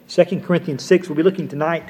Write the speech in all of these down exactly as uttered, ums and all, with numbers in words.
Second Corinthians six, we'll be looking tonight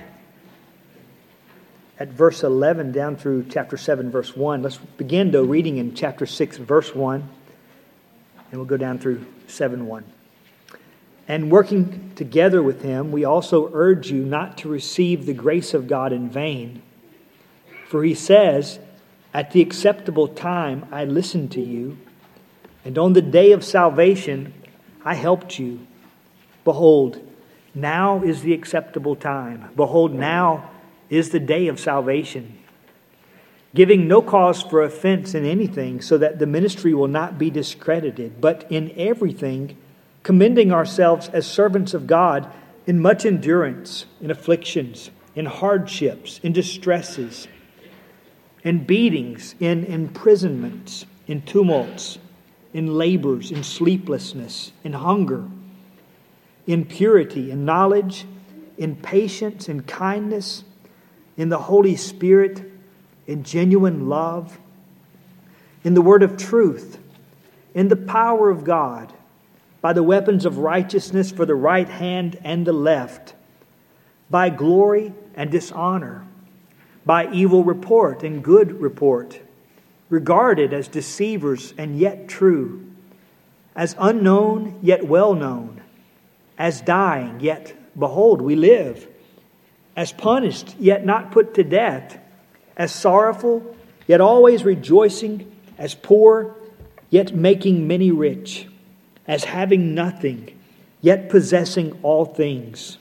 at verse eleven down through chapter seven, verse one. Let's begin, though, reading in chapter six, verse one, and we'll go down through seven one. And working together with him, we also urge you not to receive the grace of God in vain. For he says, at the acceptable time I listened to you, and on the day of salvation I helped you. Behold, now is the acceptable time. Behold, now is the day of salvation. Giving no cause for offense in anything, so that the ministry will not be discredited, but in everything commending ourselves as servants of God in much endurance, in afflictions, in hardships, in distresses, in beatings, in imprisonments, in tumults, in labors, in sleeplessness, in hunger, in purity, in knowledge, in patience, in kindness, in the Holy Spirit, in genuine love, in the word of truth, in the power of God, by the weapons of righteousness for the right hand and the left, by glory and dishonor, by evil report and good report, regarded as deceivers and yet true, as unknown yet well known, as dying yet behold we live, as punished yet not put to death, as sorrowful yet always rejoicing, as poor yet making many rich, as having nothing, yet possessing all things.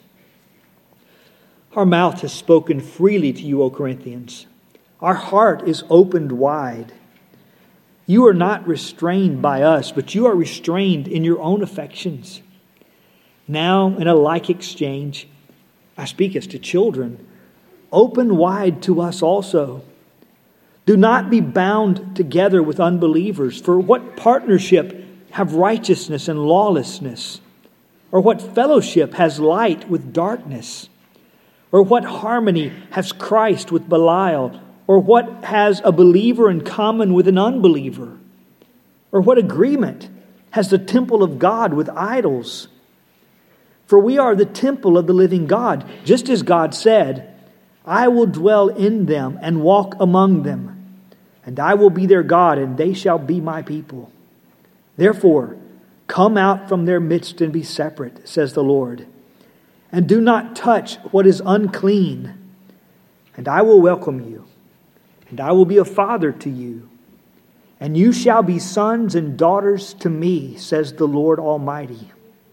Our mouth has spoken freely to you, O Corinthians. Our heart is opened wide. You are not restrained by us, but you are restrained in your own affections. Now, in a like exchange, I speak as to children, open wide to us also. Do not be bound together with unbelievers, for what partnership have righteousness and lawlessness? Or what fellowship has light with darkness? Or what harmony has Christ with Belial? Or what has a believer in common with an unbeliever? Or what agreement has the temple of God with idols? For we are the temple of the living God, just as God said, I will dwell in them and walk among them, and I will be their God, and they shall be my people. Therefore, come out from their midst and be separate, says the Lord, and do not touch what is unclean, and I will welcome you, and I will be a father to you, and you shall be sons and daughters to me, says the Lord Almighty.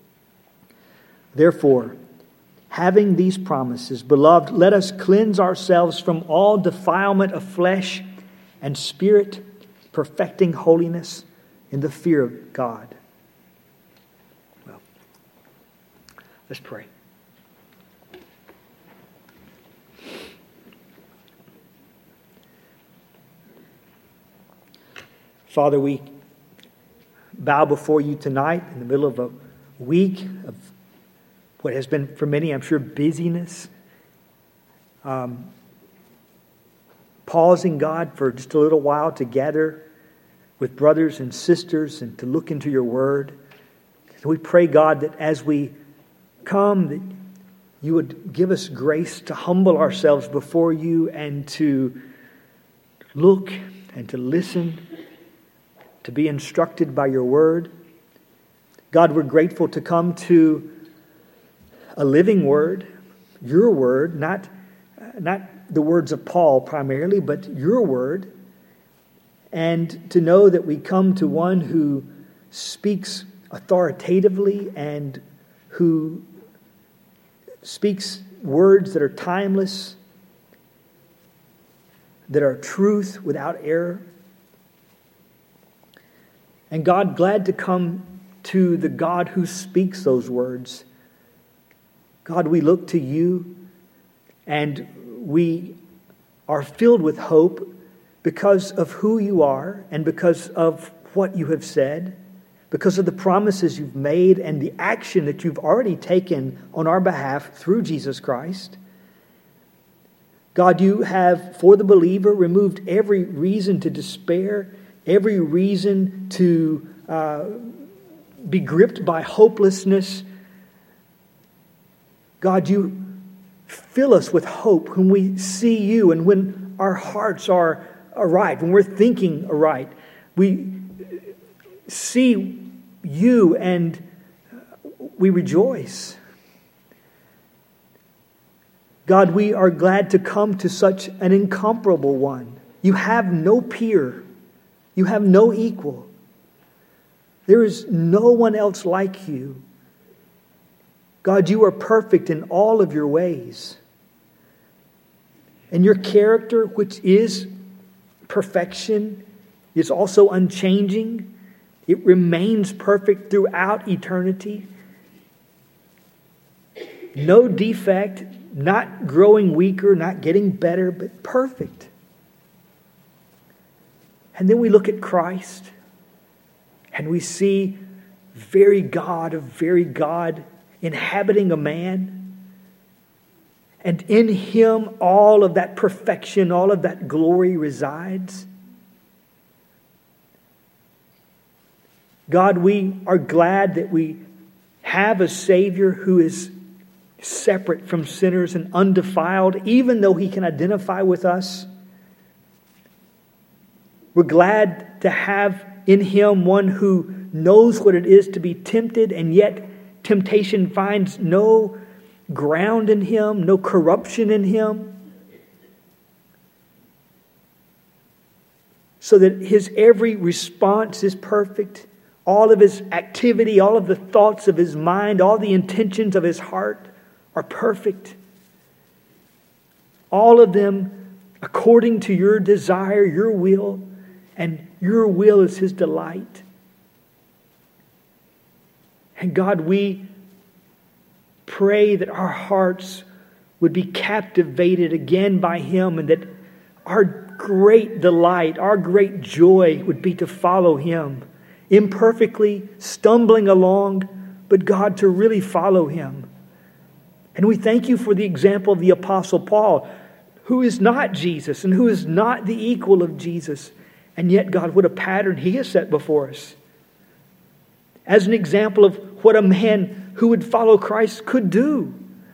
Therefore, having these promises, beloved, let us cleanse ourselves from all defilement of flesh and spirit, perfecting holiness in the fear of God. Well, let's pray. Father, we bow before you tonight in the middle of a week of what has been, for many, I'm sure, busyness. Um, pausing, God, for just a little while to gather with brothers and sisters and to look into your word. And we pray, God, that as we come, that you would give us grace to humble ourselves before you and to look and to listen, to be instructed by your word. God, we're grateful to come to a living word, your word, not, not the words of Paul primarily, but your word. And to know that we come to one who speaks authoritatively and who speaks words that are timeless, that are truth without error. And God, glad to come to the God who speaks those words. God, we look to you and we are filled with hope because of who you are and because of what you have said, because of the promises you've made and the action that you've already taken on our behalf through Jesus Christ. God, you have, for the believer, removed every reason to despair, every reason to uh, be gripped by hopelessness. God, you fill us with hope when we see you and when our hearts are aright, when we're thinking aright. We see you and we rejoice. God, we are glad to come to such an incomparable one. You have no peer. You have no equal. There is no one else like you. God, you are perfect in all of your ways. And your character, which is perfection, is also unchanging. It remains perfect throughout eternity. No defect, not growing weaker, not getting better, but perfect. And then we look at Christ and we see very God of very God inhabiting a man. And in Him all of that perfection, all of that glory resides. God, we are glad that we have a Savior who is separate from sinners and undefiled, even though He can identify with us. We're glad to have in Him one who knows what it is to be tempted, and yet temptation finds no ground in Him, no corruption in Him. So that His every response is perfect. All of His activity, all of the thoughts of His mind, all the intentions of His heart are perfect. All of them according to your desire, your will, and your will is His delight. And God, we pray that our hearts would be captivated again by Him, and that our great delight, our great joy would be to follow Him. Imperfectly, stumbling along, but God, to really follow Him. And we thank you for the example of the Apostle Paul, who is not Jesus and who is not the equal of Jesus. And yet, God, what a pattern he has set before us. As an example of what a man who would follow Christ could do.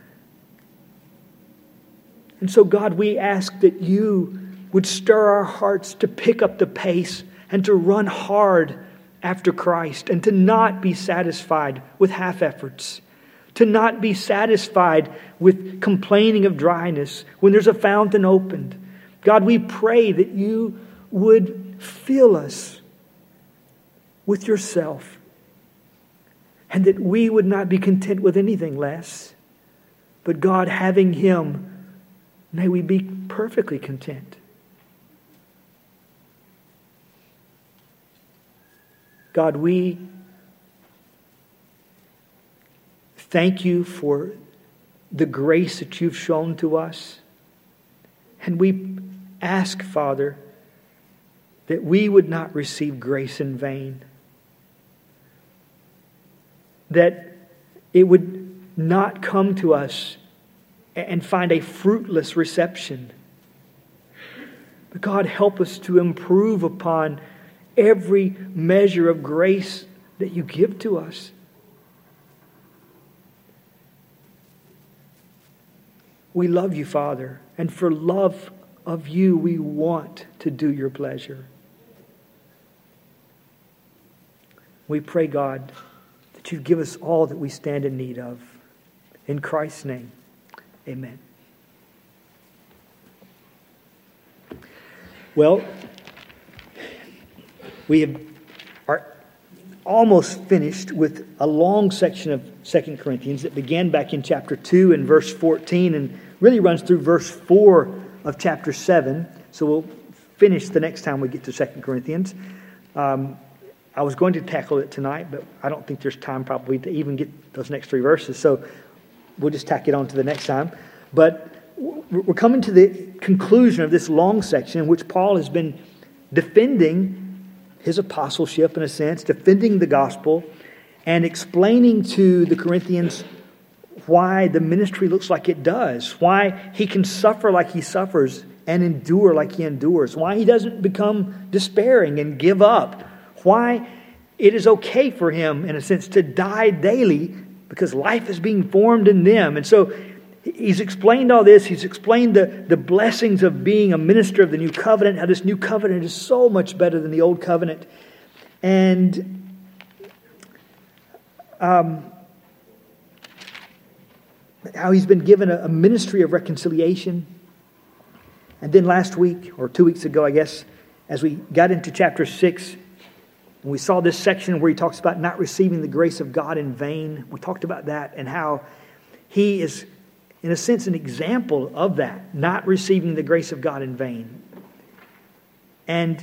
And so, God, we ask that you would stir our hearts to pick up the pace and to run hard after Christ, and to not be satisfied with half efforts, to not be satisfied with complaining of dryness when there's a fountain opened. God, we pray that you would fill us with yourself, and that we would not be content with anything less. But God, having Him, may we be perfectly content. God, we thank you for the grace that you've shown to us. And we ask, Father, that we would not receive grace in vain. That it would not come to us and find a fruitless reception. But God, help us to improve upon every measure of grace that you give to us. We love you, Father, and for love of you, we want to do your pleasure. We pray, God, that you give us all that we stand in need of. In Christ's name, amen. Well, we have, are almost finished with a long section of Second Corinthians that began back in chapter two and verse fourteen and really runs through verse four of chapter seven. So we'll finish the next time we get to Second Corinthians. Um, I was going to tackle it tonight, but I don't think there's time probably to even get those next three verses. So we'll just tack it on to the next time. But we're coming to the conclusion of this long section in which Paul has been defending his apostleship, in a sense, defending the gospel, and explaining to the Corinthians why the ministry looks like it does, why he can suffer like he suffers and endure like he endures, why he doesn't become despairing and give up, why it is okay for him, in a sense, to die daily because life is being formed in them. And so he's explained all this. He's explained the, the blessings of being a minister of the new covenant, how this new covenant is so much better than the old covenant. And um, how he's been given a, a ministry of reconciliation. And then last week, or two weeks ago, I guess, as we got into chapter six, and we saw this section where he talks about not receiving the grace of God in vain. We talked about that and how he is, in a sense, an example of that, not receiving the grace of God in vain. And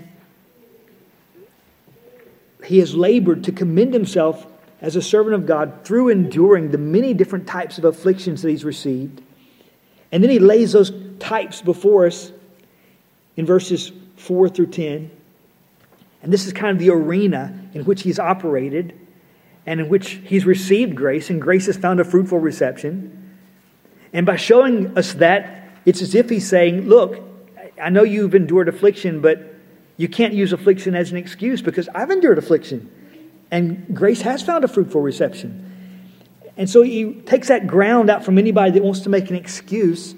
he has labored to commend himself as a servant of God through enduring the many different types of afflictions that he's received. And then he lays those types before us in verses four through ten. And this is kind of the arena in which he's operated and in which he's received grace, and grace has found a fruitful reception. And by showing us that, it's as if he's saying, look, I know you've endured affliction, but you can't use affliction as an excuse because I've endured affliction. And grace has found a fruitful reception. And so he takes that ground out from anybody that wants to make an excuse.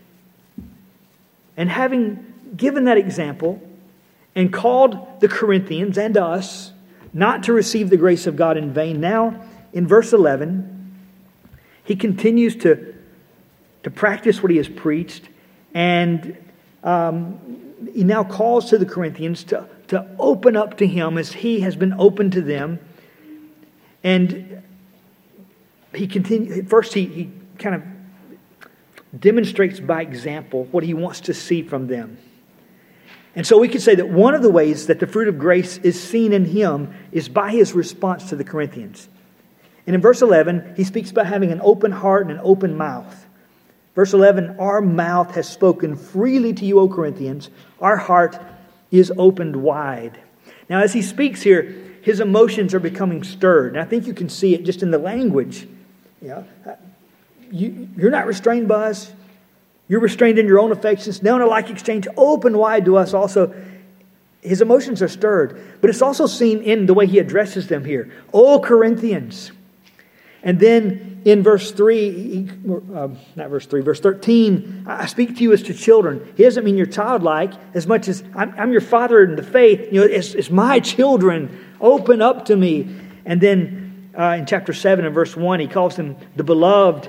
And having given that example and called the Corinthians and us not to receive the grace of God in vain, now in verse eleven, he continues to, to practice what he has preached. And um, he now calls to the Corinthians to, to open up to him as he has been open to them. And he continues, first he, he kind of demonstrates by example what he wants to see from them. And so we could say that one of the ways that the fruit of grace is seen in him is by his response to the Corinthians. And in verse eleven, he speaks about having an open heart and an open mouth. Verse eleven, our mouth has spoken freely to you, O Corinthians. Our heart is opened wide. Now, as he speaks here, his emotions are becoming stirred. And I think you can see it just in the language. You know, you, you're not restrained by us. You're restrained in your own affections. Now in a like exchange, open wide to us also. His emotions are stirred. But it's also seen in the way he addresses them here. O Corinthians. And then in verse three, he, uh, not verse three, verse thirteen, I speak to you as to children. He doesn't mean you're childlike as much as I'm, I'm your father in the faith. You know, it's, it's my children. Open up to me. And then uh, in chapter seven and verse one, he calls them the beloved.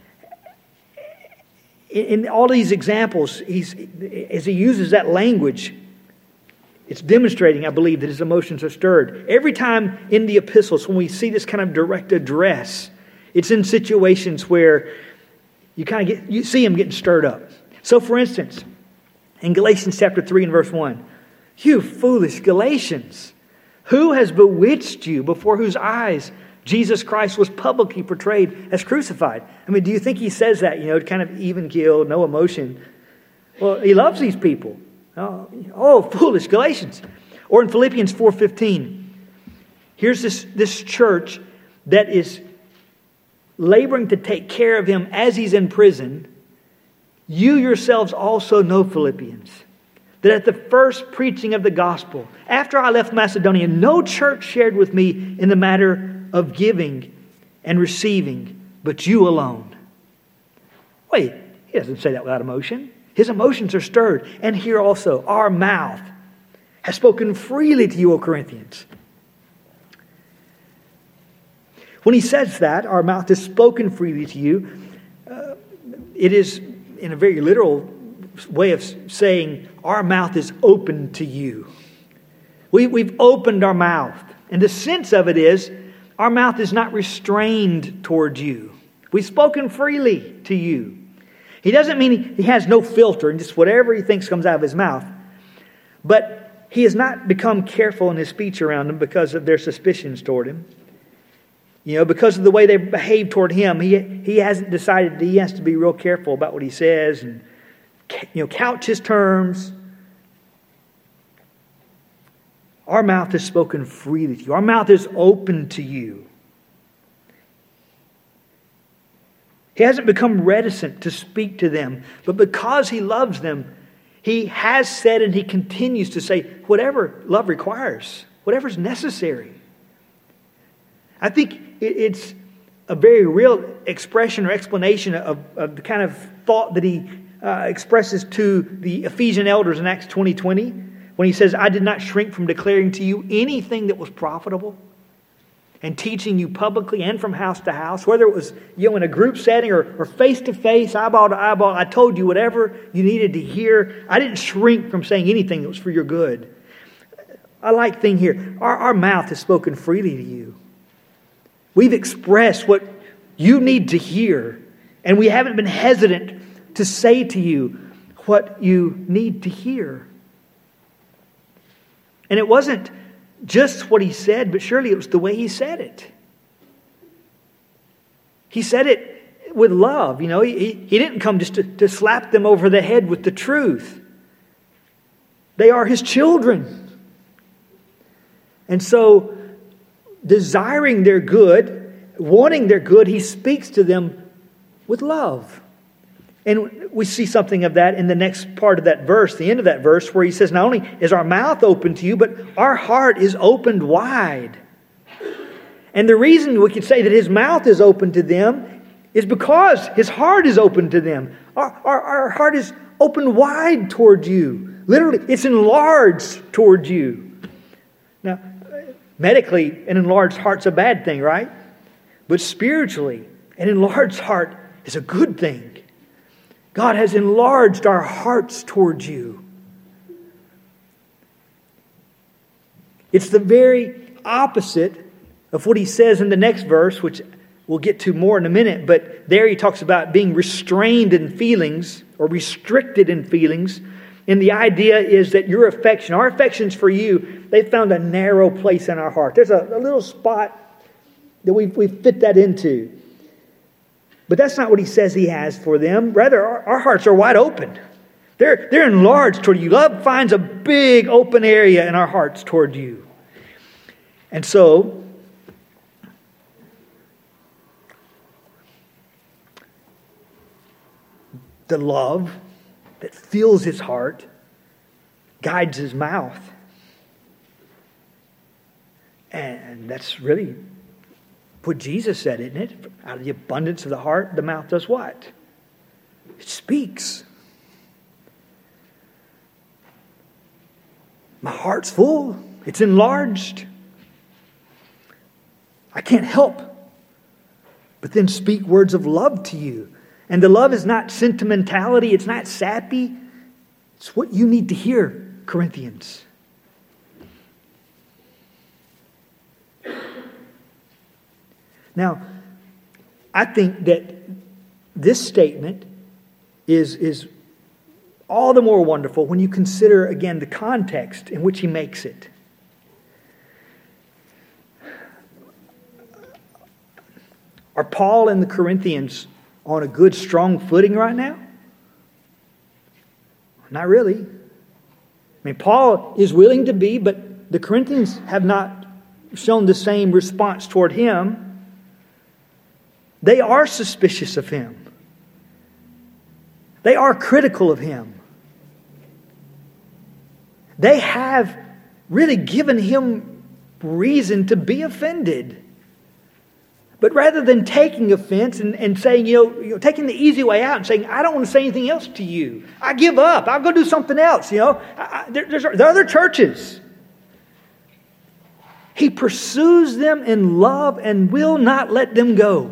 In all these examples, he's, as he uses that language, it's demonstrating, I believe, that his emotions are stirred. Every time in the epistles, when we see this kind of direct address, it's in situations where you kind of get, you see him getting stirred up. So, for instance, in Galatians chapter three and verse one, you foolish Galatians, who has bewitched you before whose eyes Jesus Christ was publicly portrayed as crucified? I mean, do you think he says that, you know, kind of even keel, no emotion? Well, he loves these people. Oh, oh foolish Galatians. Or in Philippians four fifteen, here's this, this church that is laboring to take care of him as he's in prison. You yourselves also know, Philippians, that at the first preaching of the gospel, after I left Macedonia, no church shared with me in the matter of giving and receiving, but you alone. Wait, he doesn't say that without emotion. His emotions are stirred. And here also, our mouth has spoken freely to you, O Corinthians. When he says that, our mouth has spoken freely to you, uh, it is in a very literal way of saying our mouth is open to you. We, we've opened our mouth. And the sense of it is our mouth is not restrained towards you. We've spoken freely to you. He doesn't mean he has no filter and just whatever he thinks comes out of his mouth. But he has not become careful in his speech around them because of their suspicions toward him. You know, because of the way they behave toward him, he, he hasn't decided that he has to be real careful about what he says and, you know, couch his terms. Our mouth has spoken freely to you. Our mouth is open to you. He hasn't become reticent to speak to them, but because he loves them, he has said and he continues to say whatever love requires, whatever's necessary. I think it's a very real expression or explanation of, of the kind of thought that he uh, expresses to the Ephesian elders in Acts twenty twenty, when he says, I did not shrink from declaring to you anything that was profitable, and teaching you publicly and from house to house, whether it was, you know, in a group setting or, or face-to-face, eyeball to eyeball. I told you whatever you needed to hear. I didn't shrink from saying anything that was for your good. I like thing here. Our, our mouth has spoken freely to you. We've expressed what you need to hear, and we haven't been hesitant to say to you what you need to hear. And it wasn't just what he said, but surely it was the way he said it. He said it with love. You know, he, he didn't come just to, to slap them over the head with the truth. They are his children. And so, desiring their good, wanting their good, he speaks to them with love. And we see something of that in the next part of that verse, the end of that verse, where he says, not only is our mouth open to you, but our heart is opened wide. And the reason we could say that his mouth is open to them is because his heart is open to them. Our, our, our heart is opened wide toward you. Literally, it's enlarged toward you. Now, medically, an enlarged heart's a bad thing, right? But spiritually, an enlarged heart is a good thing. God has enlarged our hearts towards you. It's the very opposite of what he says in the next verse, which we'll get to more in a minute. But there he talks about being restrained in feelings or restricted in feelings. And the idea is that your affection, our affections for you, they found a narrow place in our heart. There's a, a little spot that we we fit that into. But that's not what he says he has for them. Rather, our, our hearts are wide open. They're, they're enlarged toward you. Love finds a big open area in our hearts toward you. And so, the love that fills his heart guides his mouth. And that's really what Jesus said, isn't it? Out of the abundance of the heart, the mouth does what? It speaks. My heart's full. It's enlarged. I can't help but then speak words of love to you. And the love is not sentimentality. It's not sappy. It's what you need to hear, Corinthians. Now, I think that this statement is, is all the more wonderful when you consider, again, the context in which he makes it. Are Paul and the Corinthians on a good, strong footing right now? Not really. I mean, Paul is willing to be, but the Corinthians have not shown the same response toward him. They are suspicious of him. They are critical of him. They have really given him reason to be offended. But rather than taking offense and, and saying, you know, you know, taking the easy way out and saying, I don't want to say anything else to you. I give up. I'll go do something else. You know, I, I, there, there's there are other churches. He pursues them in love and will not let them go.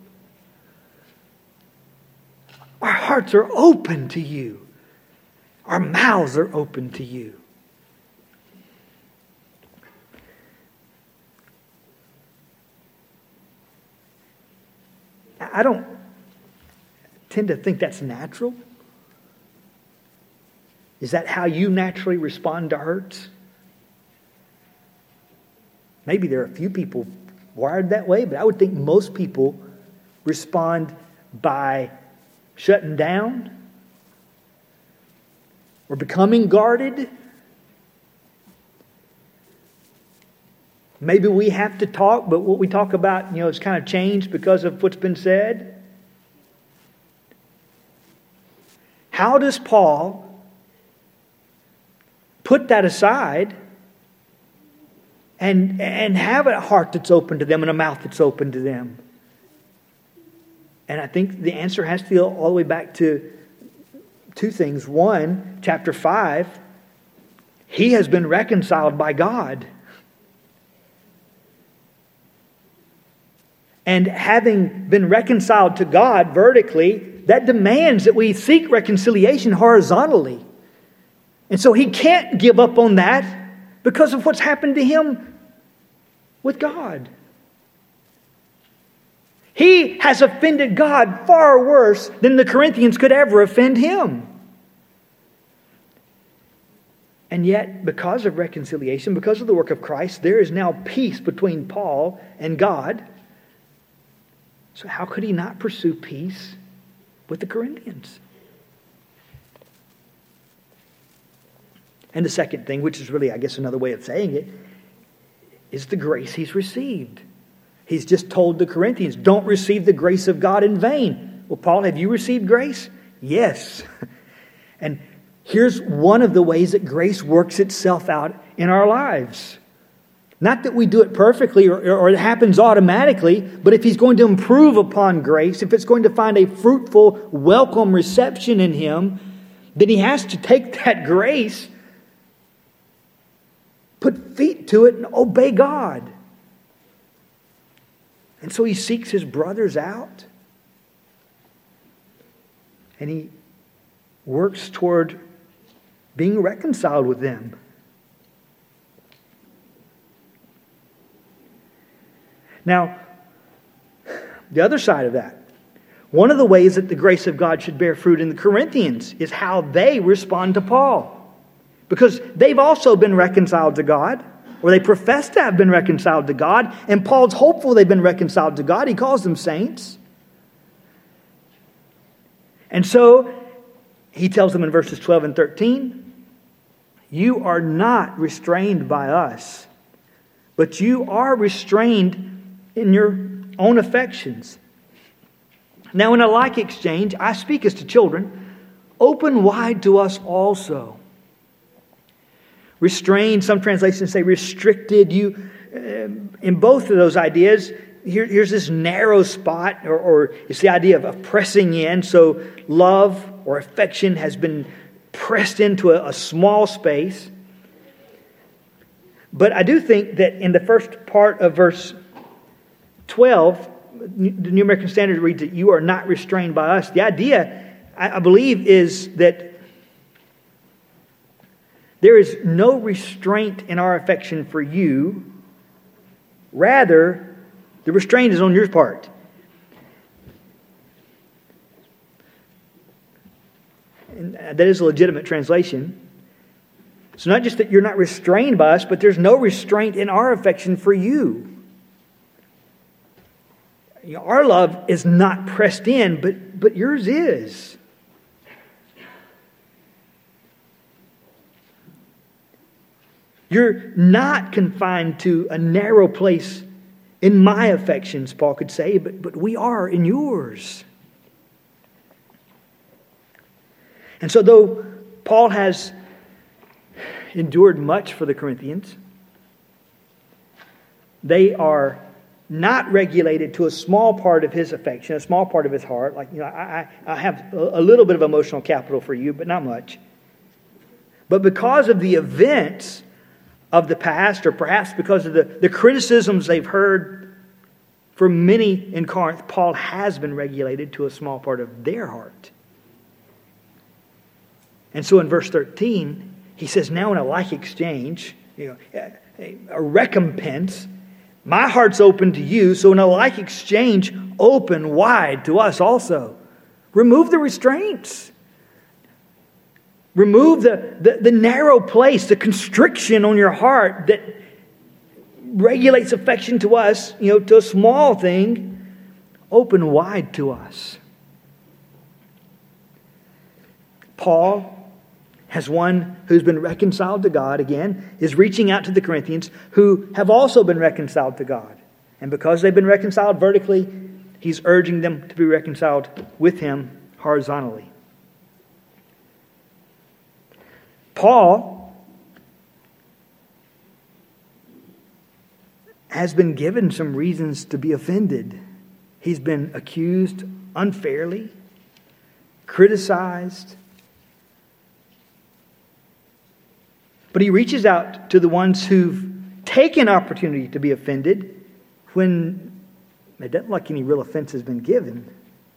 Our hearts are open to you. Our mouths are open to you. I don't tend to think that's natural. Is that how you naturally respond to hurts? Maybe there are a few people wired that way, but I would think most people respond by shutting down or becoming guarded. Maybe we have to talk, but what we talk about, you know, it's kind of changed because of what's been said. How does Paul put that aside and, and have a heart that's open to them and a mouth that's open to them? And I think the answer has to go all the way back to two things. One, chapter five, he has been reconciled by God. And having been reconciled to God vertically, that demands that we seek reconciliation horizontally. And so he can't give up on that because of what's happened to him with God. He has offended God far worse than the Corinthians could ever offend him. And yet, because of reconciliation, because of the work of Christ, there is now peace between Paul and God. So how could he not pursue peace with the Corinthians? And the second thing, which is really, I guess, another way of saying it, is the grace he's received. He's just told the Corinthians, don't receive the grace of God in vain. Well, Paul, have you received grace? Yes. And here's one of the ways that grace works itself out in our lives. Not that we do it perfectly or, or it happens automatically, but if he's going to improve upon grace, if it's going to find a fruitful, welcome reception in him, then he has to take that grace, put feet to it, and obey God. And so he seeks his brothers out. And he works toward being reconciled with them. Now, the other side of that, one of the ways that the grace of God should bear fruit in the Corinthians is how they respond to Paul. Because they've also been reconciled to God, or they profess to have been reconciled to God, and Paul's hopeful they've been reconciled to God. He calls them saints. And so, he tells them in verses twelve and thirteen, you are not restrained by us, but you are restrained in your own affections. Now, in a like exchange, I speak as to children, open wide to us also. Restrained, some translations say restricted. You, uh, in both of those ideas, here, here's this narrow spot, or, or it's the idea of, of pressing in. So love or affection has been pressed into a, a small space. But I do think that in the first part of verse twelve, the New American Standard reads that you are not restrained by us. The idea, I believe, is that there is no restraint in our affection for you. Rather, the restraint is on your part. And that is a legitimate translation. It's not just that you're not restrained by us, but there's no restraint in our affection for you. You know, our love is not pressed in, but, but yours is. You're not confined to a narrow place in my affections, Paul could say, but, but we are in yours. And so though Paul has endured much for the Corinthians, they are not regulated to a small part of his affection, a small part of his heart. Like, you know, I, I have a little bit of emotional capital for you, but not much. But because of the events of the past, or perhaps because of the, the criticisms they've heard from many in Corinth, Paul has been regulated to a small part of their heart. And so in verse thirteen, he says, now in a like exchange, you know, a, a recompense, my heart's open to you, so in a like exchange, open wide to us also. Remove the restraints. Remove the, the, the narrow place, the constriction on your heart that regulates affection to us, you know, to a small thing. Open wide to us. Paul, as one who's been reconciled to God, again, is reaching out to the Corinthians who have also been reconciled to God. And because they've been reconciled vertically, he's urging them to be reconciled with him horizontally. Paul has been given some reasons to be offended. He's been accused unfairly, criticized. But he reaches out to the ones who've taken opportunity to be offended when it doesn't look like any real offense has been given.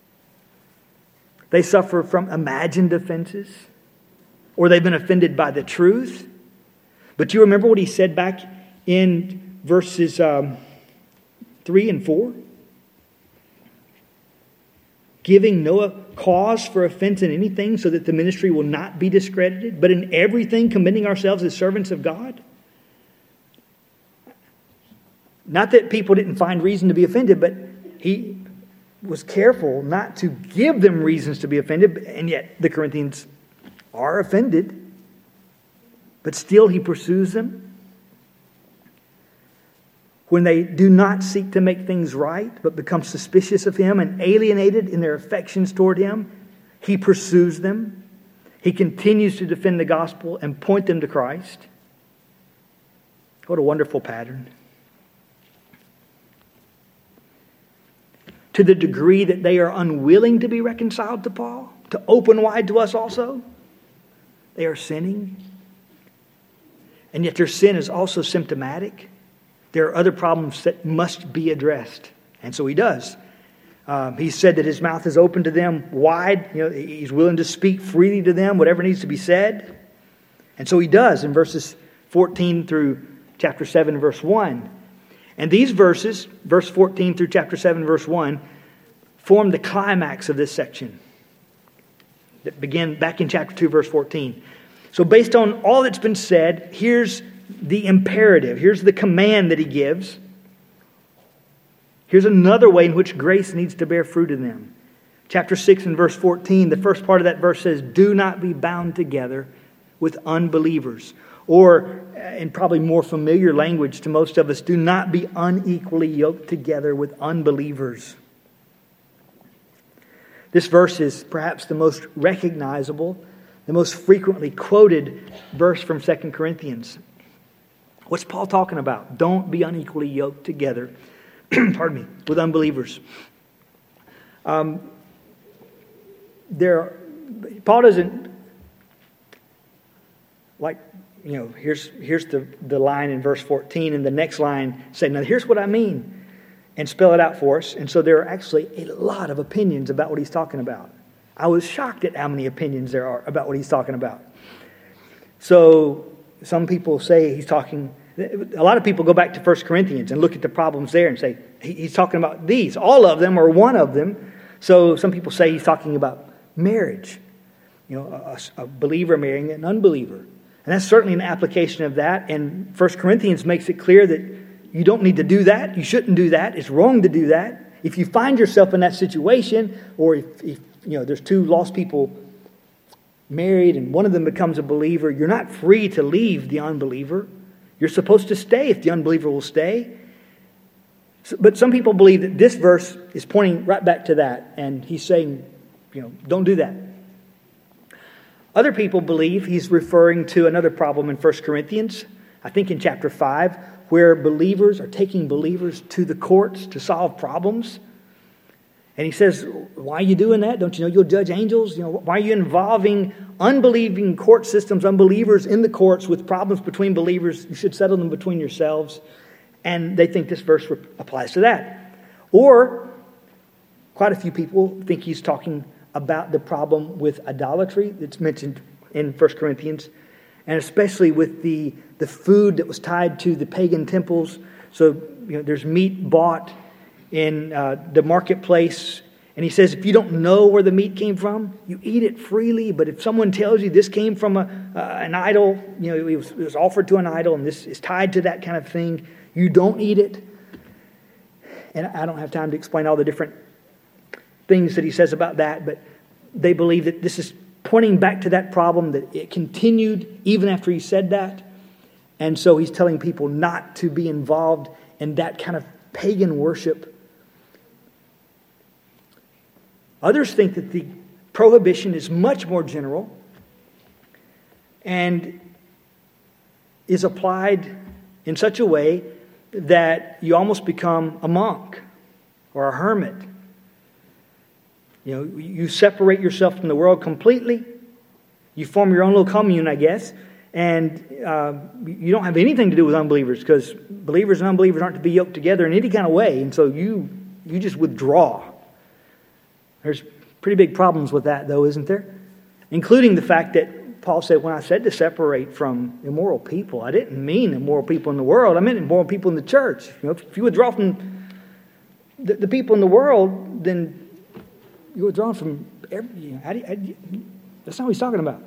They suffer from imagined offenses, or they've been offended by the truth. But you remember what he said back in verses um, three and four? Giving no cause for offense in anything, so that the ministry will not be discredited, but in everything commending ourselves as servants of God. Not that people didn't find reason to be offended, but he was careful not to give them reasons to be offended, and yet the Corinthians are offended. But still he pursues them. When they do not seek to make things right, but become suspicious of him and alienated in their affections toward him, he pursues them. He continues to defend the gospel and point them to Christ. What a wonderful pattern. To the degree that they are unwilling to be reconciled to Paul, to open wide to us also, they are sinning. And yet their sin is also symptomatic. There are other problems that must be addressed. And so he does. Um, he said that his mouth is open to them wide. You know, he's willing to speak freely to them, whatever needs to be said. And so he does in verses fourteen through chapter seven, verse one. And these verses, verse fourteen through chapter seven, verse one, form the climax of this section that began back in chapter two, verse fourteen. So based on all that's been said, here's the imperative. Here's the command that he gives. Here's another way in which grace needs to bear fruit in them. Chapter six and verse fourteen, the first part of that verse says, do not be bound together with unbelievers. Or, in probably more familiar language to most of us, do not be unequally yoked together with unbelievers. This verse is perhaps the most recognizable, the most frequently quoted verse from Second Corinthians. What's Paul talking about? Don't be unequally yoked together, pardon me, with unbelievers. Um, there, Paul doesn't like, you know, here's here's the, the line in verse fourteen, and the next line say, now here's what I mean, and spell it out for us. And so there are actually a lot of opinions about what he's talking about. I was shocked at how many opinions there are about what he's talking about. So some people say he's talking, a lot of people go back to First Corinthians and look at the problems there and say, he's talking about these. All of them or one of them. So some people say he's talking about marriage. You know, a, a believer marrying an unbeliever. And that's certainly an application of that. And First Corinthians makes it clear that you don't need to do that. You shouldn't do that. It's wrong to do that. If you find yourself in that situation, or if, if you know there's two lost people married and one of them becomes a believer, you're not free to leave the unbeliever. You're supposed to stay if the unbeliever will stay. So, but some people believe that this verse is pointing right back to that. And he's saying, you know, don't do that. Other people believe he's referring to another problem in First Corinthians, I think in chapter five, where believers are taking believers to the courts to solve problems. And he says, why are you doing that? Don't you know you'll judge angels? You know, why are you involving unbelieving court systems, unbelievers in the courts with problems between believers? You should settle them between yourselves. And they think this verse applies to that. Or quite a few people think he's talking about the problem with idolatry that's mentioned in First Corinthians, and especially with the, the food that was tied to the pagan temples. So, you know, there's meat bought in uh, the marketplace, and he says if you don't know where the meat came from, you eat it freely. But if someone tells you this came from a, uh, an idol, you know, it was, it was offered to an idol, and this is tied to that kind of thing, you don't eat it. And I don't have time to explain all the different things that he says about that, but they believe that this is pointing back to that problem, that it continued even after he said that. And so he's telling people not to be involved in that kind of pagan worship. Others think that the prohibition is much more general and is applied in such a way that you almost become a monk or a hermit. You know, you separate yourself from the world completely. You form your own little commune, I guess. And uh, you don't have anything to do with unbelievers, because believers and unbelievers aren't to be yoked together in any kind of way. And so you you just withdraw. There's pretty big problems with that, though, isn't there? Including the fact that Paul said, when I said to separate from immoral people, I didn't mean immoral people in the world. I meant immoral people in the church. You know, if you withdraw from the, the people in the world, then you're withdrawing from every... You know, how do you, how do you, that's not what he's talking about.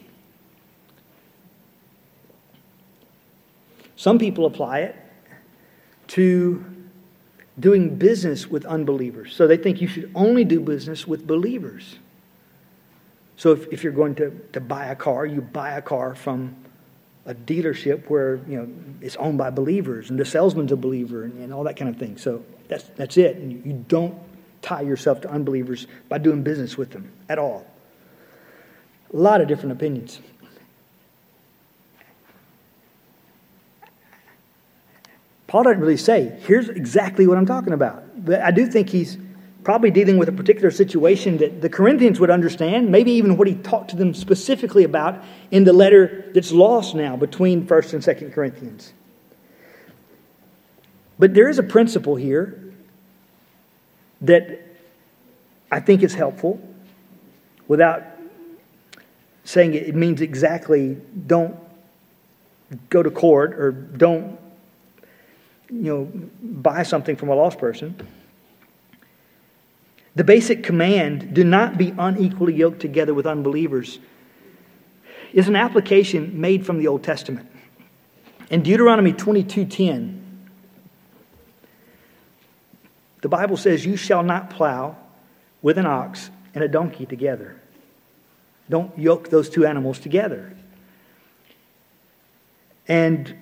Some people apply it to doing business with unbelievers. So they think you should only do business with believers. So if, if you're going to, to buy a car, you buy a car from a dealership where, you know, it's owned by believers and the salesman's a believer and, and all that kind of thing. So that's that's it. And you, you don't tie yourself to unbelievers by doing business with them at all. A lot of different opinions. Paul doesn't really say, here's exactly what I'm talking about. But I do think he's probably dealing with a particular situation that the Corinthians would understand, maybe even what he talked to them specifically about in the letter that's lost now between First and Second Corinthians. But there is a principle here that I think is helpful, without saying it means exactly don't go to court or don't, you know, buy something from a lost person. The basic command, do not be unequally yoked together with unbelievers, is an application made from the Old Testament. In Deuteronomy twenty-two ten, the Bible says, you shall not plow with an ox and a donkey together. Don't yoke those two animals together. And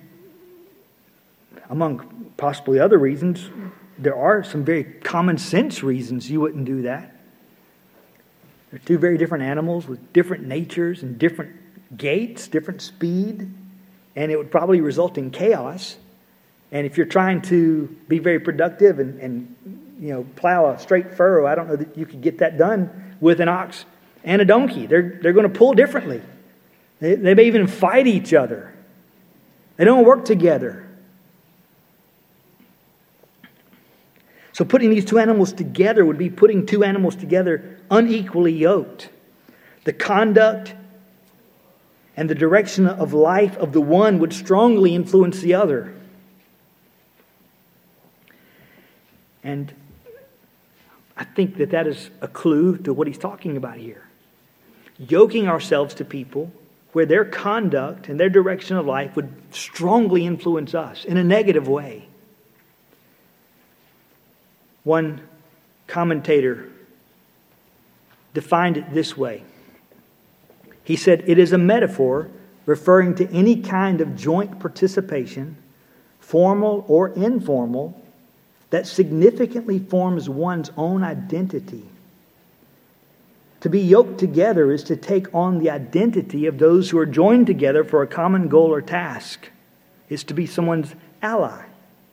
among possibly other reasons, there are some very common sense reasons you wouldn't do that. They're two very different animals with different natures and different gaits, different speed, and it would probably result in chaos. And if you're trying to be very productive and, and you know, plow a straight furrow, I don't know that you could get that done with an ox and a donkey. They're they're going to pull differently. They, they may even fight each other. They don't work together. So putting these two animals together would be putting two animals together unequally yoked. The conduct and the direction of life of the one would strongly influence the other. And I think that that is a clue to what he's talking about here. Yoking ourselves to people where their conduct and their direction of life would strongly influence us in a negative way. One commentator defined it this way. He said, it is a metaphor referring to any kind of joint participation, formal or informal, that significantly forms one's own identity. To be yoked together is to take on the identity of those who are joined together for a common goal or task. It's to be someone's ally.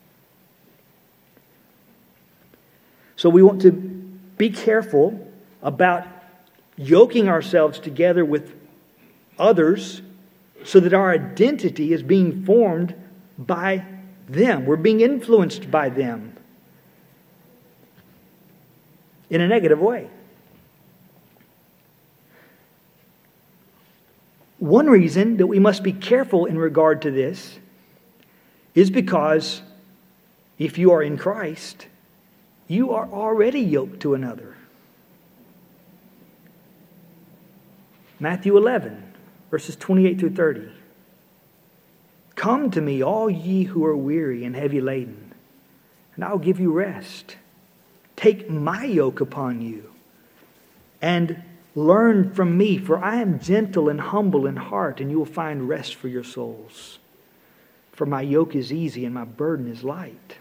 So we want to be careful about yoking ourselves together with others so that our identity is being formed by them. We're being influenced by them in a negative way. One reason that we must be careful in regard to this is because if you are in Christ, you are already yoked to another. Matthew eleven, verses twenty-eight through thirty. Come to me, all ye who are weary and heavy laden, and I will give you rest. Take my yoke upon you, and learn from me, for I am gentle and humble in heart, and you will find rest for your souls. For my yoke is easy and my burden is light.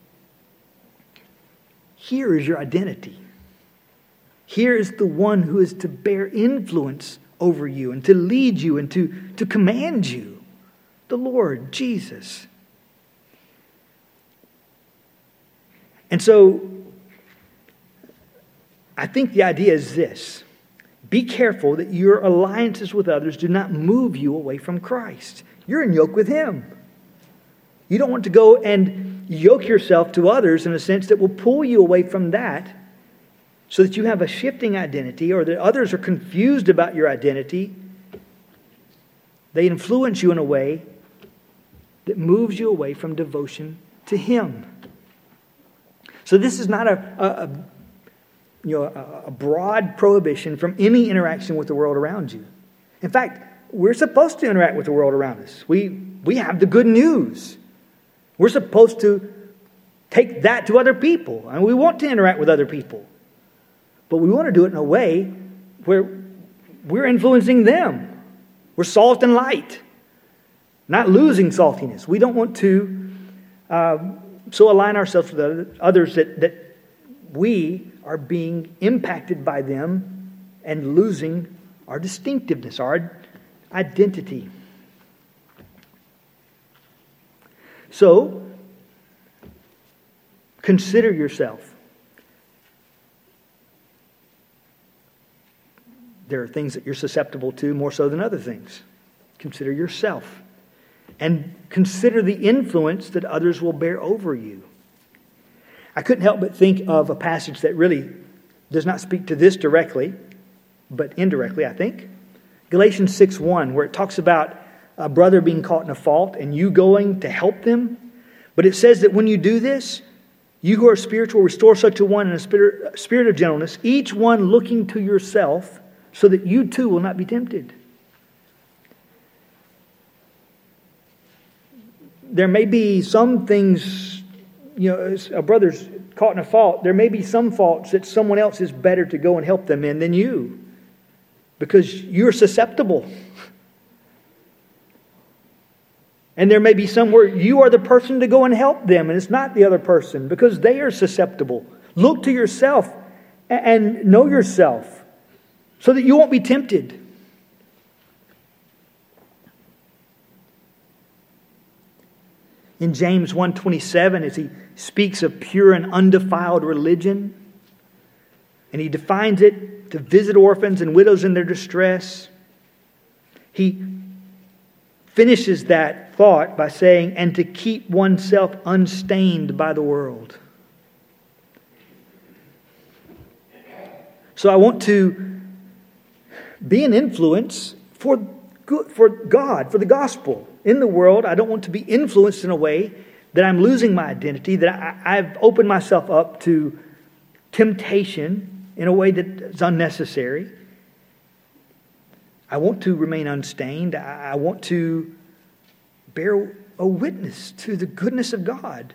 Here is your identity. Here is the one who is to bear influence over you and to lead you and to, to command you. The Lord Jesus. And so I think the idea is this. Be careful that your alliances with others do not move you away from Christ. You're in yoke with Him. You don't want to go and yoke yourself to others in a sense that will pull you away from that so that you have a shifting identity or that others are confused about your identity. They influence you in a way that moves you away from devotion to Him. So this is not a, a, a you know a, a broad prohibition from any interaction with the world around you. In fact, we're supposed to interact with the world around us. We we have the good news. We're supposed to take that to other people, and we want to interact with other people. But we want to do it in a way where we're influencing them. We're salt and light, not losing saltiness. We don't want to uh, so align ourselves with others that, that we are being impacted by them and losing our distinctiveness, our identity. So, consider yourself. There are things that you're susceptible to more so than other things. Consider yourself. And consider the influence that others will bear over you. I couldn't help but think of a passage that really does not speak to this directly, but indirectly, I think. Galatians six one, where it talks about a brother being caught in a fault and you going to help them. But it says that when you do this, you who are spiritual, restore such a one in a spirit, spirit of gentleness, each one looking to yourself, so that you too will not be tempted. There may be some things, you know, a brother's caught in a fault. There may be some faults that someone else is better to go and help them in than you, because you're susceptible. And there may be some where you are the person to go and help them, and it's not the other person because they are susceptible. Look to yourself and know yourself so that you won't be tempted. In James one twenty-seven, as he speaks of pure and undefiled religion, and he defines it to visit orphans and widows in their distress, he finishes that thought by saying, and to keep oneself unstained by the world. So I want to be an influence for good, for God, for the gospel. In the world, I don't want to be influenced in a way that I'm losing my identity, that I, I've opened myself up to temptation in a way that is unnecessary. I want to remain unstained. I, I want to bear a witness to the goodness of God.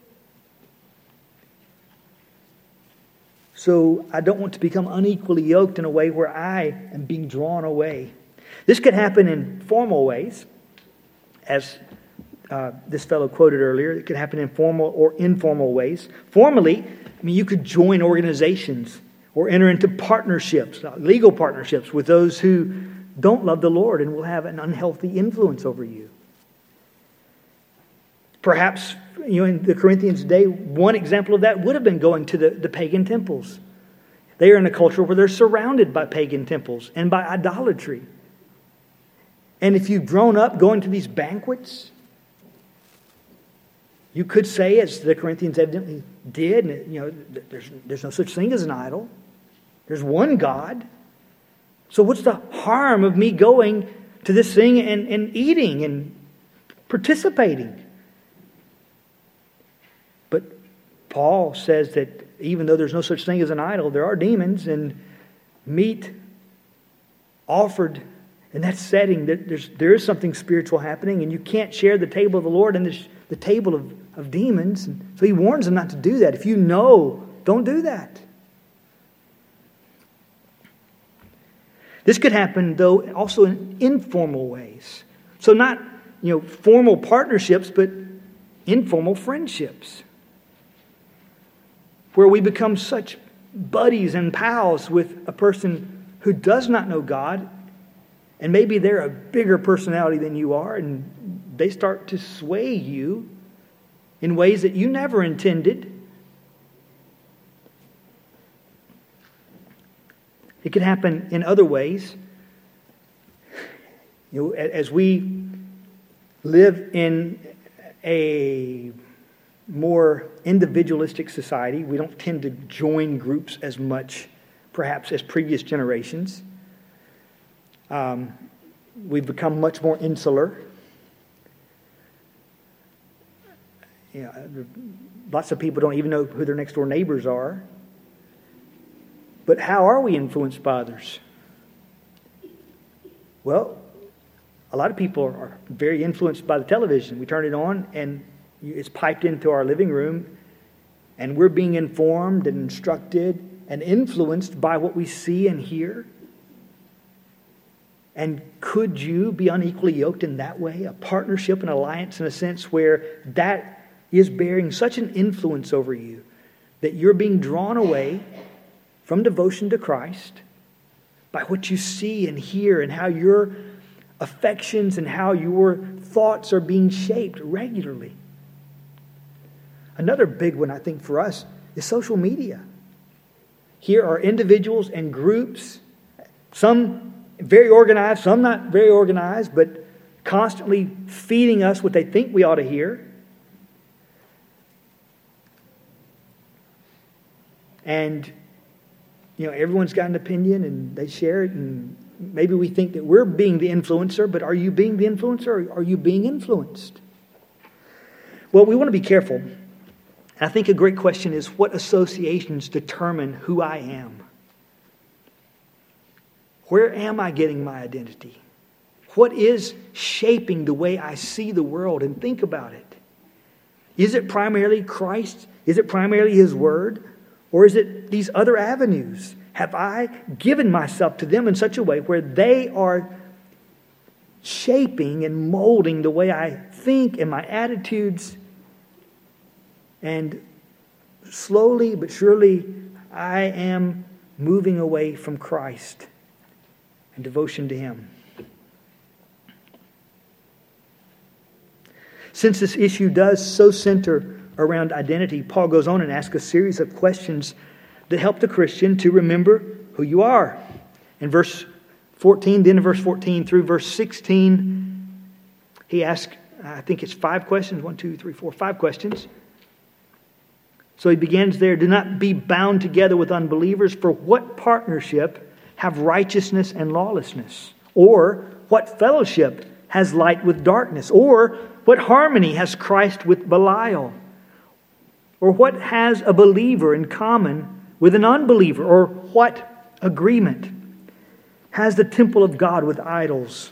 So I don't want to become unequally yoked in a way where I am being drawn away. This could happen in formal ways, as uh, this fellow quoted earlier. It could happen in formal or informal ways. Formally, I mean, you could join organizations or enter into partnerships, legal partnerships with those who don't love the Lord and will have an unhealthy influence over you. Perhaps, you know, in the Corinthians' day, one example of that would have been going to the, the pagan temples. They are in a culture where they're surrounded by pagan temples and by idolatry. And if you've grown up going to these banquets, you could say, as the Corinthians evidently did, you know, there's, there's no such thing as an idol. There's one God. So what's the harm of me going to this thing and, and eating and participating? But Paul says that even though there's no such thing as an idol, there are demons, and meat offered in that setting, that there's, there is something spiritual happening, and you can't share the table of the Lord and the, the table of, of demons. And so he warns them not to do that. If you know, don't do that. This could happen, though, also in informal ways. So not, you know, formal partnerships, but informal friendships, where we become such buddies and pals with a person who does not know God, and maybe they're a bigger personality than you are, and they start to sway you in ways that you never intended. It can happen in other ways. You know, as we live in a more individualistic society, we don't tend to join groups as much, perhaps, as previous generations. Um, we've become much more insular. You know, lots of people don't even know who their next door neighbors are. But how are we influenced by others? Well, a lot of people are very influenced by the television. We turn it on and it's piped into our living room, and we're being informed and instructed and influenced by what we see and hear. And could you be unequally yoked in that way? A partnership, an alliance in a sense where that is bearing such an influence over you that you're being drawn away from devotion to Christ by what you see and hear and how your affections and how your thoughts are being shaped regularly. Another big one, I think, for us is social media. Here are individuals and groups, some very organized, some not very organized, but constantly feeding us what they think we ought to hear. And, you know, everyone's got an opinion and they share it, and maybe we think that we're being the influencer, but are you being the influencer, or are you being influenced? Well, we want to be careful. I think a great question is, what associations determine who I am? Where am I getting my identity? What is shaping the way I see the world and think about it? Is it primarily Christ? Is it primarily His Word? Or is it these other avenues? Have I given myself to them in such a way where they are shaping and molding the way I think and my attitudes? And slowly but surely, I am moving away from Christ and devotion to Him. Since this issue does so center around identity, Paul goes on and asks a series of questions that help the Christian to remember who you are. In verse fourteen, then in verse fourteen through verse sixteen, he asks, I think it's five questions. One, two, three, four, five questions. So he begins there, do not be bound together with unbelievers, for what partnership have righteousness and lawlessness? Or what fellowship has light with darkness? Or what harmony has Christ with Belial? Or what has a believer in common with an unbeliever? Or what agreement has the temple of God with idols?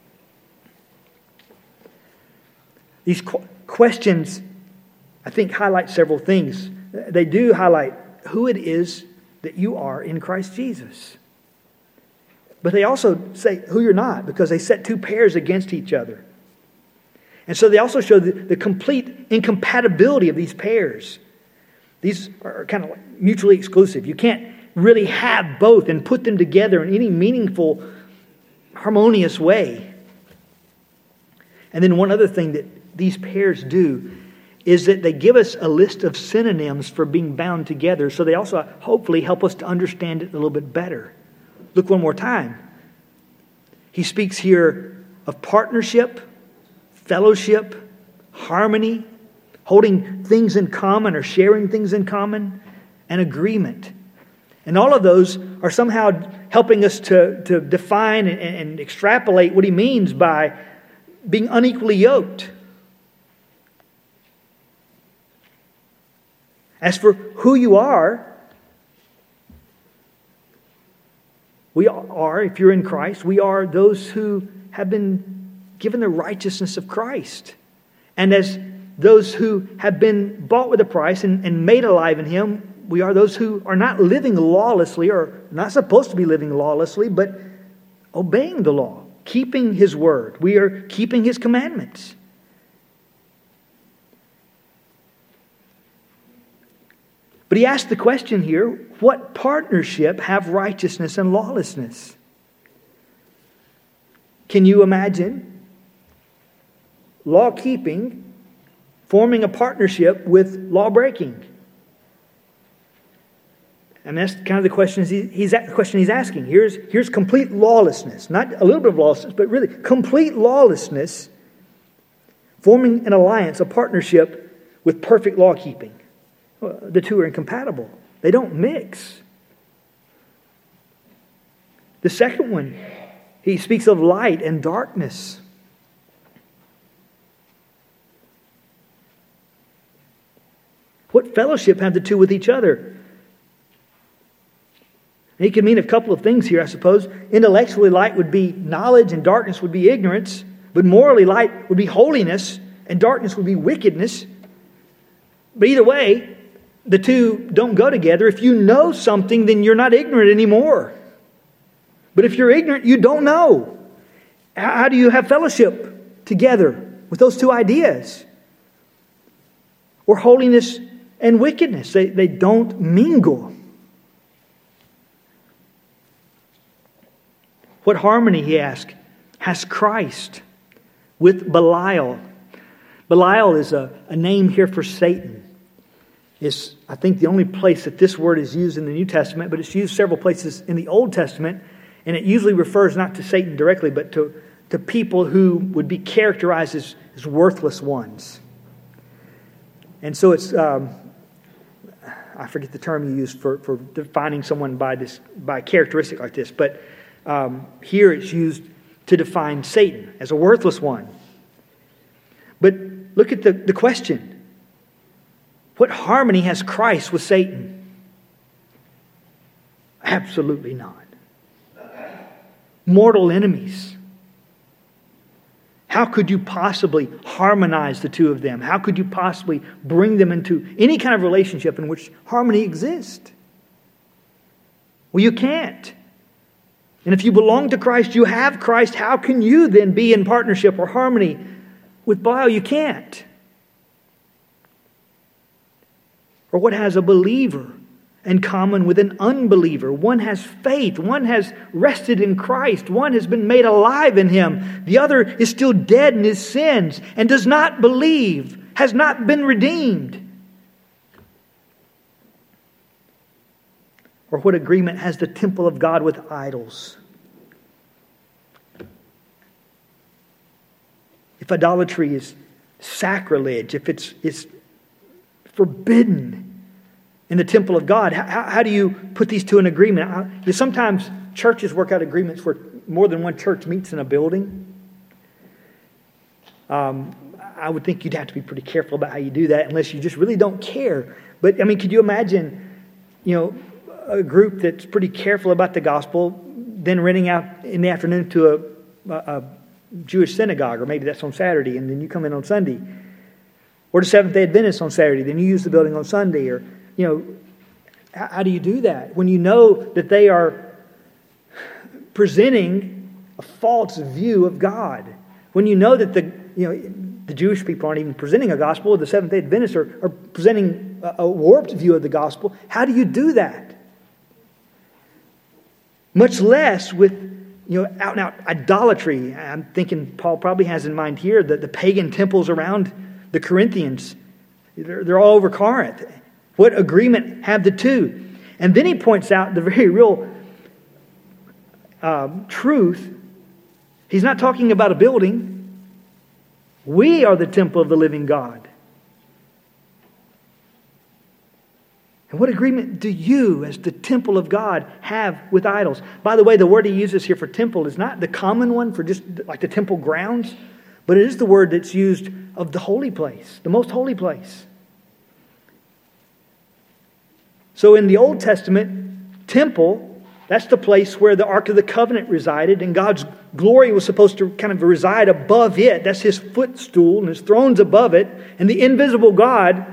These qu- questions, I think, highlight several things. They do highlight who it is that you are in Christ Jesus. But they also say who you're not, because they set two pairs against each other. And so they also show the, the complete incompatibility of these pairs. These are kind of like mutually exclusive. You can't really have both and put them together in any meaningful, harmonious way. And then one other thing that these pairs do is that they give us a list of synonyms for being bound together. So they also hopefully help us to understand it a little bit better. Look one more time. He speaks here of partnership, fellowship, harmony, holding things in common or sharing things in common, and agreement. And all of those are somehow helping us to, to define and, and extrapolate what he means by being unequally yoked. As for who you are, we are, if you're in Christ, we are those who have been given the righteousness of Christ. And as those who have been bought with a price and, and made alive in Him, we are those who are not living lawlessly, or not supposed to be living lawlessly, but obeying the law, keeping His word. We are keeping His commandments. But he asked the question here, what partnership have righteousness and lawlessness? Can you imagine law-keeping forming a partnership with law-breaking? And that's kind of the question he, he's the question he's asking. Here's, here's complete lawlessness. Not a little bit of lawlessness, but really complete lawlessness forming an alliance, a partnership with perfect law keeping. The two are incompatible. They don't mix. The second one, he speaks of light and darkness. What fellowship have the two with each other? And it could mean a couple of things here, I suppose. Intellectually, light would be knowledge and darkness would be ignorance. But morally, light would be holiness and darkness would be wickedness. But either way, the two don't go together. If you know something, then you're not ignorant anymore. But if you're ignorant, you don't know. How do you have fellowship together with those two ideas? Or holiness and wickedness. They, they don't mingle. What harmony, he asks, has Christ with Belial? Belial is a, a name here for Satan. It's, I think, the only place that this word is used in the New Testament, but it's used several places in the Old Testament, and it usually refers not to Satan directly, but to, to people who would be characterized as, as worthless ones. And so it's, um, I forget the term you use for, for defining someone by this by a characteristic like this, but um, here it's used to define Satan as a worthless one. But look at the, the question. What harmony has Christ with Satan? Absolutely not. Mortal enemies. How could you possibly harmonize the two of them? How could you possibly bring them into any kind of relationship in which harmony exists? Well, you can't. And if you belong to Christ, you have Christ, how can you then be in partnership or harmony with Belial? You can't. Or what has a believer in common with an unbeliever? One has faith. One has rested in Christ. One has been made alive in Him. The other is still dead in his sins and does not believe, has not been redeemed. Or what agreement has the temple of God with idols? If idolatry is sacrilege, if it's, it's forbidden in the temple of God, how, how do you put these two in agreement? How, you, sometimes churches work out agreements where more than one church meets in a building. Um, I would think you'd have to be pretty careful about how you do that unless you just really don't care. But, I mean, could you imagine, you know, a group that's pretty careful about the gospel, then renting out in the afternoon to a, a Jewish synagogue, or maybe that's on Saturday, and then you come in on Sunday. Or to Seventh-day Adventists on Saturday, then you use the building on Sunday. Or, you know, how, how do you do that? When you know that they are presenting a false view of God. When you know that the, you know, the Jewish people aren't even presenting a gospel, the Seventh-day Adventists are, are presenting a, a warped view of the gospel. How do you do that? Much less with, you know, out and out idolatry. I'm thinking Paul probably has in mind here that the pagan temples around the Corinthians, they're, they're all over Corinth. What agreement have the two? And then he points out the very real uh, truth. He's not talking about a building. We are the temple of the living God. And what agreement do you, as the temple of God, have with idols? By the way, the word he uses here for temple is not the common one for just like the temple grounds, but it is the word that's used of the holy place, the most holy place. So in the Old Testament, temple, that's the place where the Ark of the Covenant resided, and God's glory was supposed to kind of reside above it. That's His footstool, and His throne's above it, and the invisible God.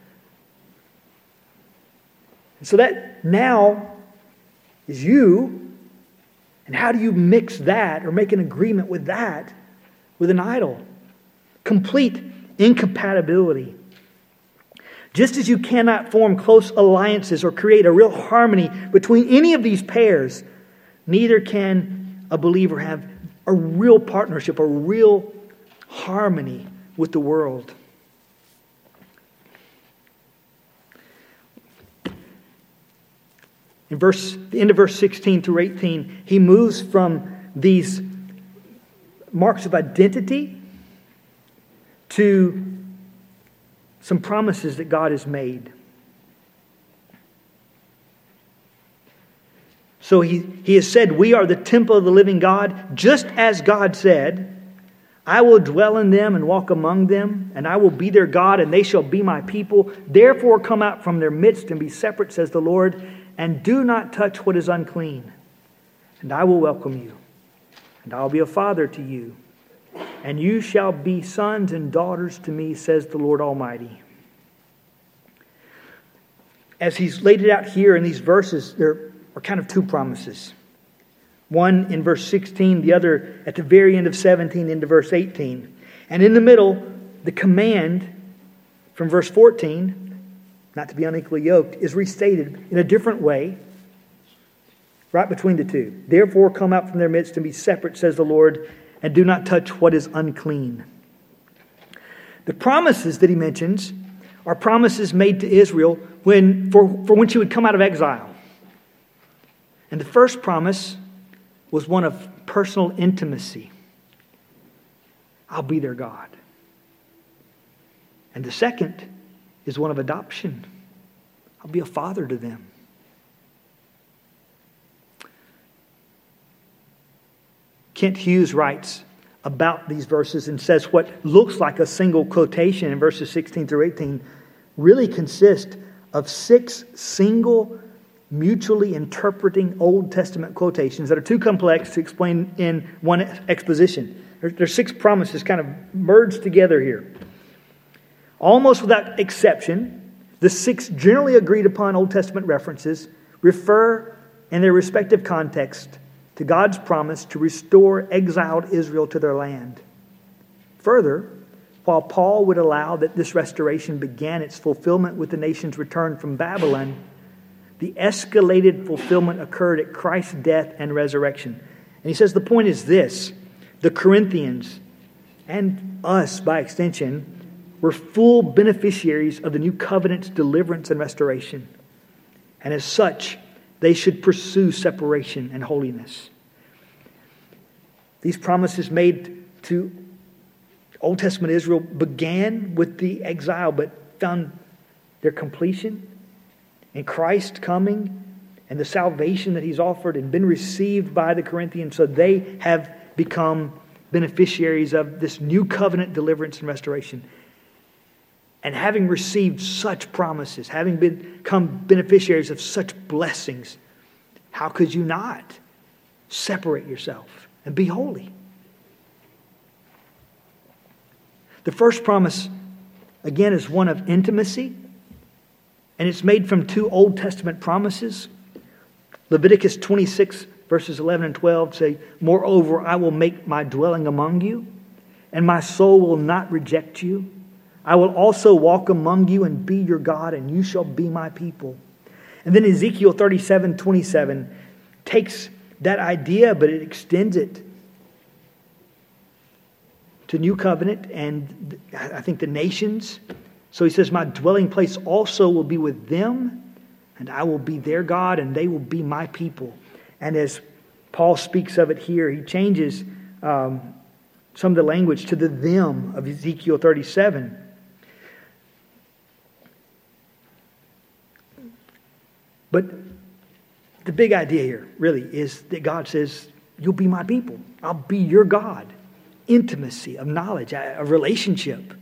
So that now is you. And how do you mix that or make an agreement with that with an idol? Complete incompatibility. Just as you cannot form close alliances or create a real harmony between any of these pairs, neither can a believer have a real partnership, a real harmony with the world. In verse, the end of verse sixteen through eighteen, he moves from these marks of identity to some promises that God has made. So he, he has said, we are the temple of the living God, just as God said, I will dwell in them and walk among them, and I will be their God, and they shall be my people. Therefore come out from their midst and be separate, says the Lord, and do not touch what is unclean. And I will welcome you, and I will be a father to you, and you shall be sons and daughters to me, says the Lord Almighty. As he's laid it out here in these verses, there are kind of two promises. One in verse sixteen, the other at the very end of seventeen into verse eighteen. And in the middle, the command from verse fourteen, not to be unequally yoked, is restated in a different way, right between the two. Therefore come out from their midst and be separate, says the Lord, and do not touch what is unclean. The promises that he mentions are promises made to Israel when for, for when she would come out of exile. And the first promise was one of personal intimacy. I'll be their God. And the second is one of adoption. I'll be a father to them. Kent Hughes writes about these verses and says what looks like a single quotation in verses sixteen through eighteen really consists of six single, mutually interpreting Old Testament quotations that are too complex to explain in one exposition. There's six promises kind of merged together here. Almost without exception, the six generally agreed upon Old Testament references refer in their respective context to God's promise to restore exiled Israel to their land. Further, while Paul would allow that this restoration began its fulfillment with the nation's return from Babylon, the escalated fulfillment occurred at Christ's death and resurrection. And he says the point is this: the Corinthians, and us by extension, were full beneficiaries of the new covenant's deliverance and restoration. And as such, they should pursue separation and holiness. These promises made to Old Testament Israel began with the exile, but found their completion in Christ coming and the salvation that He's offered and been received by the Corinthians. So they have become beneficiaries of this new covenant deliverance and restoration. And having received such promises, having become beneficiaries of such blessings, how could you not separate yourself and be holy? The first promise, again, is one of intimacy. And it's made from two Old Testament promises. Leviticus twenty-six, verses eleven and twelve say, "Moreover, I will make my dwelling among you, and my soul will not reject you. I will also walk among you and be your God, and you shall be my people." And then Ezekiel thirty-seven, twenty-seven takes that idea, but it extends it to new covenant and I think the nations. So he says, "My dwelling place also will be with them, and I will be their God, and they will be my people." And as Paul speaks of it here, he changes um, some of the language to the them of Ezekiel thirty-seven. But the big idea here really is that God says, you'll be my people. I'll be your God. Intimacy of knowledge, a relationship.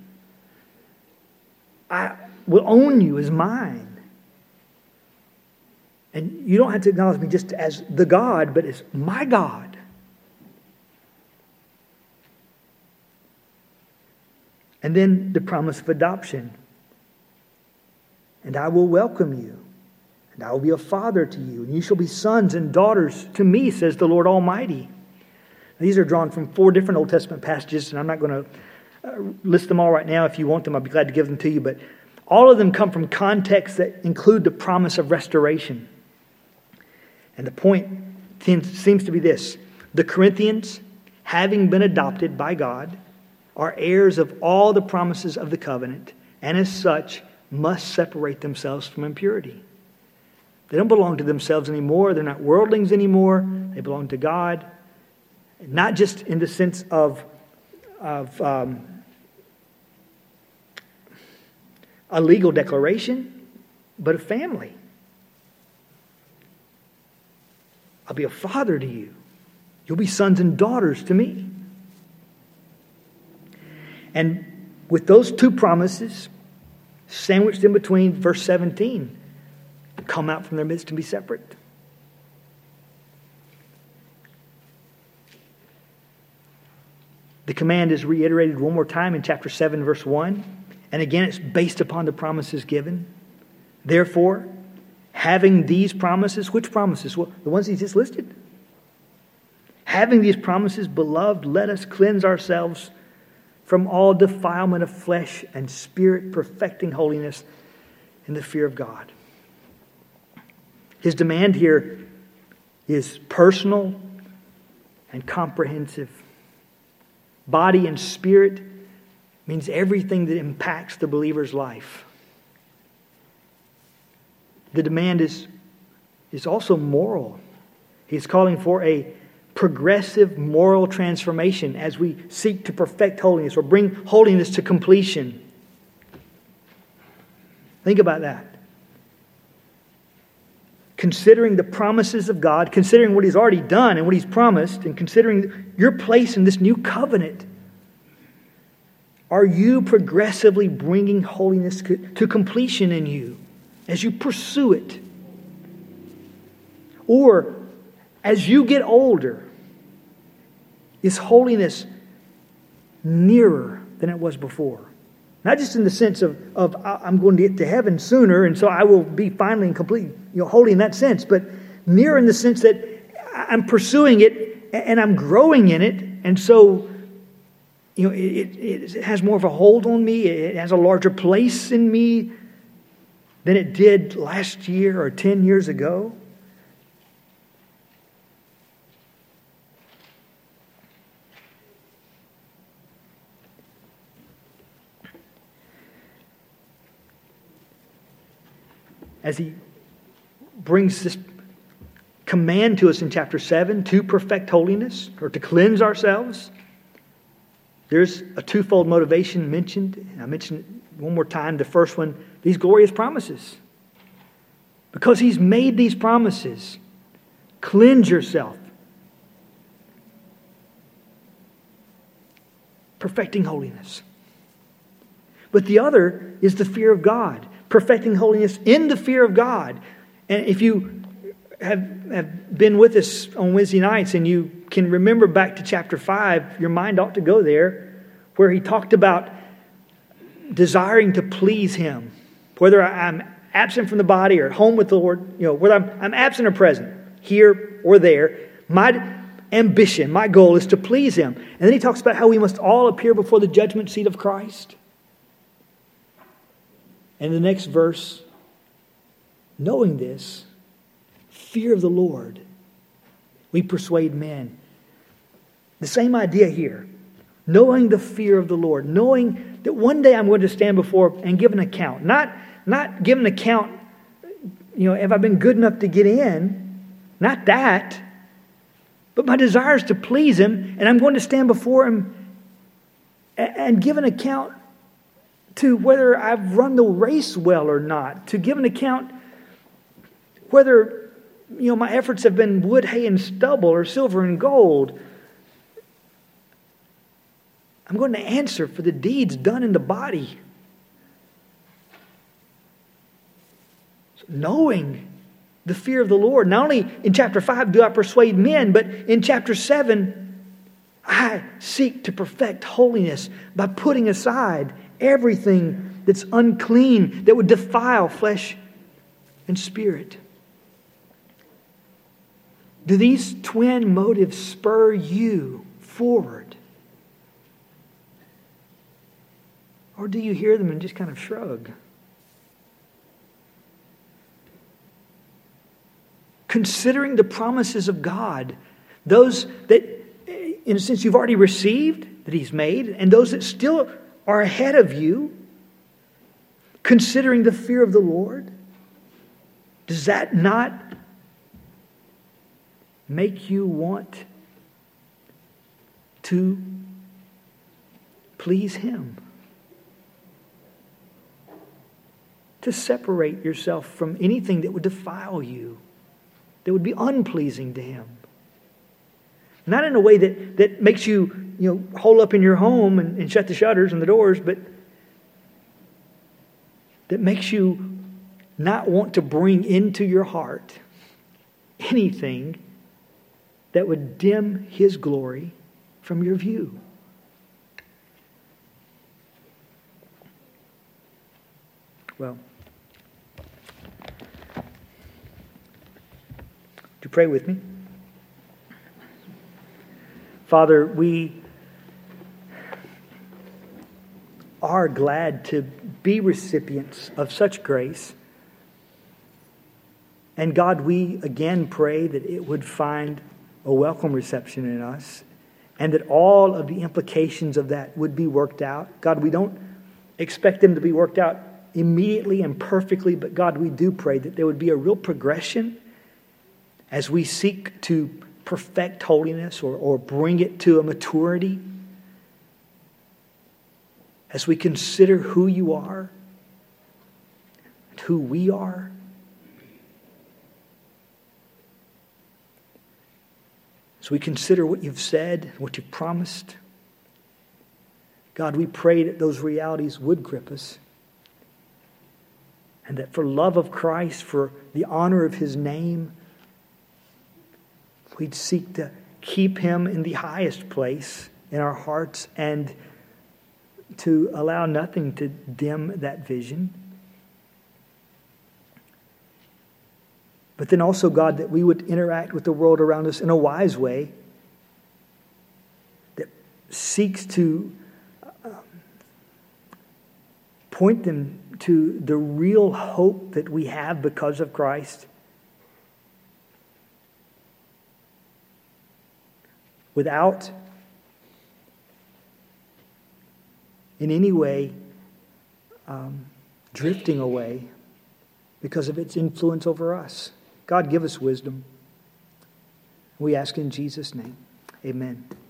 I will own you as mine. And you don't have to acknowledge me just as the God, but as my God. And then the promise of adoption. "And I will welcome you, and I will be a father to you, and you shall be sons and daughters to me, says the Lord Almighty." These are drawn from four different Old Testament passages, and I'm not going to Uh, list them all right now. If you want them, I'll be glad to give them to you. But all of them come from contexts that include the promise of restoration. And the point seems to be this: the Corinthians, having been adopted by God, are heirs of all the promises of the covenant, and as such, must separate themselves from impurity. They don't belong to themselves anymore. They're not worldlings anymore. They belong to God. Not just in the sense of, of um, a legal declaration, but a family. I'll be a father to you. You'll be sons and daughters to me. And with those two promises, sandwiched in between verse seventeen, come out from their midst and be separate. The command is reiterated one more time in chapter seven, verse one. And again, it's based upon the promises given. Therefore, having these promises, which promises? Well, the ones he just listed. Having these promises, beloved, let us cleanse ourselves from all defilement of flesh and spirit, perfecting holiness in the fear of God. His demand here is personal and comprehensive. Body and spirit means everything that impacts the believer's life. The demand is, is also moral. He's calling for a progressive moral transformation as we seek to perfect holiness or bring holiness to completion. Think about that. Considering the promises of God, considering what He's already done and what He's promised, and considering your place in this new covenant, are you progressively bringing holiness to completion in you as you pursue it? Or as you get older, is holiness nearer than it was before? Not just in the sense of, of I'm going to get to heaven sooner, and so I will be finally and completely, you know, holy in that sense, but nearer in the sense that I'm pursuing it and I'm growing in it, and so you know it, it, it has more of a hold on me. It has a larger place in me than it did last year or ten years ago. As he brings this command to us in chapter seven to perfect holiness or to cleanse ourselves, there's a twofold motivation mentioned. I mentioned it one more time. The first one, these glorious promises. Because He's made these promises, cleanse yourself. Perfecting holiness. But the other is the fear of God. Perfecting holiness in the fear of God. And if you have, have been with us on Wednesday nights and you can remember back to chapter five, your mind ought to go there, where he talked about desiring to please Him. Whether I'm absent from the body or at home with the Lord, you know, whether I'm, I'm absent or present, here or there, my ambition, my goal is to please Him. And then he talks about how we must all appear before the judgment seat of Christ. And the next verse, knowing this, fear of the Lord, we persuade men. The same idea here. Knowing the fear of the Lord. Knowing that one day I'm going to stand before and give an account. Not, not give an account, you know, have I been good enough to get in? Not that. But my desire is to please Him, and I'm going to stand before Him and give an account to whether I've run the race well or not, to give an account whether, you know, my efforts have been wood, hay, and stubble or silver and gold. I'm going to answer for the deeds done in the body. So knowing the fear of the Lord. Not only in chapter five do I persuade men, but in chapter seven, I seek to perfect holiness by putting aside everything that's unclean, that would defile flesh and spirit. Do these twin motives spur you forward? Or do you hear them and just kind of shrug? Considering the promises of God, those that, in a sense, you've already received, that He's made, and those that still are ahead of you, considering the fear of the Lord, Does that not make you want to please Him? To separate yourself from anything that would defile you, that would be unpleasing to Him. Not in a way that, that makes you, you know, hole up in your home and, and shut the shutters and the doors, but that makes you not want to bring into your heart anything that would dim His glory from your view. Well, would you pray with me? Father, we are glad to be recipients of such grace. And God, we again pray that it would find a welcome reception in us and that all of the implications of that would be worked out. God, we don't expect them to be worked out immediately and perfectly, but God, we do pray that there would be a real progression as we seek to perfect holiness or, or bring it to a maturity, as we consider who you are and who we are. As we consider what you've said, what you've promised. God, we pray that those realities would grip us. And that for love of Christ, for the honor of His name, we'd seek to keep Him in the highest place in our hearts and to allow nothing to dim that vision. But then also, God, that we would interact with the world around us in a wise way that seeks to um, point them to the real hope that we have because of Christ, without in any way um, drifting away because of its influence over us. God, give us wisdom. We ask in Jesus' name. Amen.